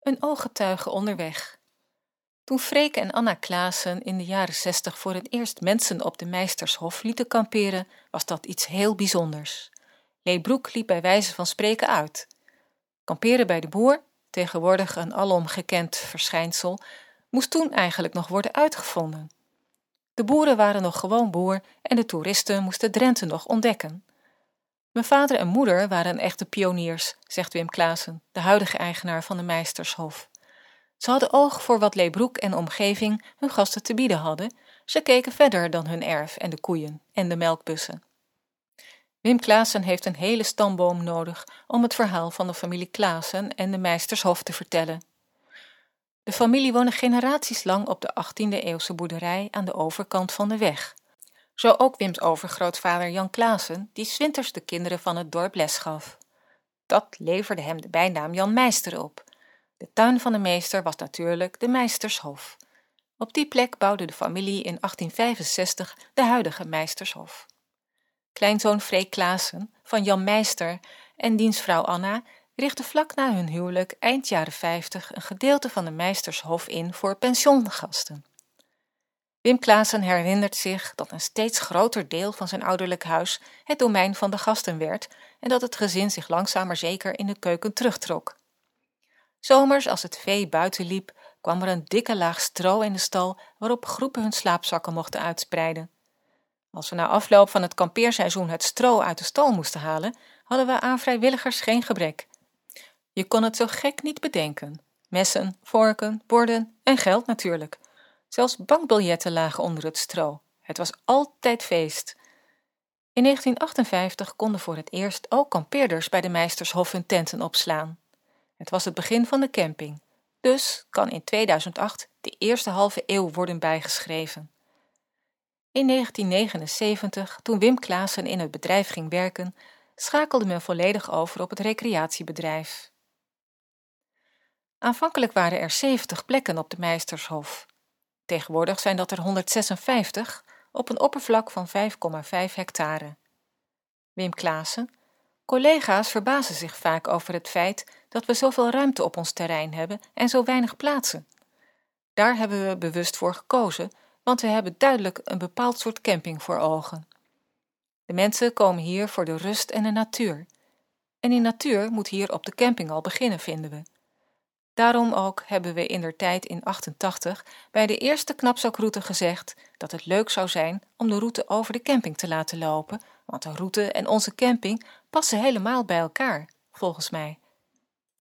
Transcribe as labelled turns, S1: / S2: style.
S1: Een ooggetuige onderweg. Toen Freek en Anna Klaassen in de jaren 60 voor het eerst mensen op de Meistershof lieten kamperen, was dat iets heel bijzonders. Lee Broek liep bij wijze van spreken uit. Kamperen bij de boer, tegenwoordig een alom gekend verschijnsel, moest toen eigenlijk nog worden uitgevonden. De boeren waren nog gewoon boer en de toeristen moesten Drenthe nog ontdekken. Mijn vader en moeder waren echte pioniers, zegt Wim Klaassen, de huidige eigenaar van de Meistershof. Ze hadden oog voor wat Lee Broek en omgeving hun gasten te bieden hadden. Ze keken verder dan hun erf en de koeien en de melkbussen. Wim Klaassen heeft een hele stamboom nodig om het verhaal van de familie Klaassen en de Meistershof te vertellen. De familie woonde generaties lang op de 18e-eeuwse boerderij aan de overkant van de weg. Zo ook Wims overgrootvader Jan Klaassen, die 's winters de kinderen van het dorp les gaf. Dat leverde hem de bijnaam Jan Meister op. De tuin van de meester was natuurlijk de Meistershof. Op die plek bouwde de familie in 1865 de huidige Meistershof. Kleinzoon Freek Klaassen van Jan Meister en diens vrouw Anna richtten vlak na hun huwelijk eind jaren 50 een gedeelte van de Meistershof in voor pensioengasten. Wim Klaassen herinnert zich dat een steeds groter deel van zijn ouderlijk huis het domein van de gasten werd en dat het gezin zich langzaam maar zeker in de keuken terugtrok. Zomers, als het vee buiten liep, kwam er een dikke laag stro in de stal waarop groepen hun slaapzakken mochten uitspreiden. Als we na afloop van het kampeerseizoen het stro uit de stal moesten halen, hadden we aan vrijwilligers geen gebrek. Je kon het zo gek niet bedenken. Messen, vorken, borden en geld natuurlijk. Zelfs bankbiljetten lagen onder het stro. Het was altijd feest. In 1958 konden voor het eerst ook kampeerders bij de Meistershof hun tenten opslaan. Het was het begin van de camping, dus kan in 2008 de eerste halve eeuw worden bijgeschreven. In 1979, toen Wim Klaassen in het bedrijf ging werken, schakelde men volledig over op het recreatiebedrijf. Aanvankelijk waren er 70 plekken op de Meistershof. Tegenwoordig zijn dat er 156 op een oppervlak van 5,5 hectare. Wim Klaassen: collega's verbazen zich vaak over het feit dat we zoveel ruimte op ons terrein hebben en zo weinig plaatsen. Daar hebben we bewust voor gekozen, want we hebben duidelijk een bepaald soort camping voor ogen. De mensen komen hier voor de rust en de natuur. En die natuur moet hier op de camping al beginnen, vinden we. Daarom ook hebben we indertijd in 88 bij de eerste knapzakroute gezegd dat het leuk zou zijn om de route over de camping te laten lopen, want de route en onze camping passen helemaal bij elkaar, volgens mij.